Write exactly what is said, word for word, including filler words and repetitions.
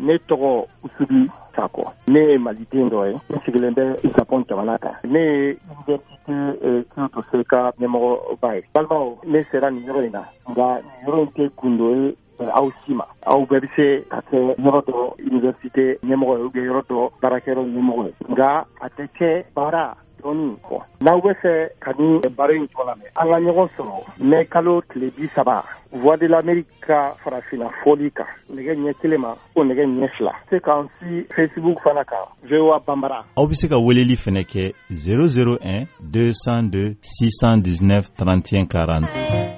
ne tɔgɔ Usubi Sako. Ne ye maliden dɔ ye. Ne sigilen bɛ Japon jamana kan. Ne ye université Kyoto Seka ɲɛmɔgɔba ye. Balimaw, ne sera nin yɔrɔ in na. Nka nin yɔrɔ in tɛ gundo ye aw si ma. Aw bɛɛ bɛ se ka kɛ yɔrɔ dɔ université ɲɛmɔgɔ ye ou bien yɔrɔ dɔ baarakɛyɔrɔ ɲɛmɔgɔ ye. Nka a tɛ kɛ baara dɔɔnin kɔ. N'aw bɛ fɛ ka ni baara in tɔgɔ lamɛn, an ka ɲɔgɔn sɔrɔ mɛ kalo tile bi saba Voix de l'Amérique ka farafinna fɔli kan nɛgɛ ɲɛ kelen ma o nɛgɛ ɲɛ fila. Se k'an si Facebook fana kan V O A Bambara. Aw bɛ se ka weleli fana kɛ zéro zéro un deux cent deux six cent dix-neuf trente et un quarante.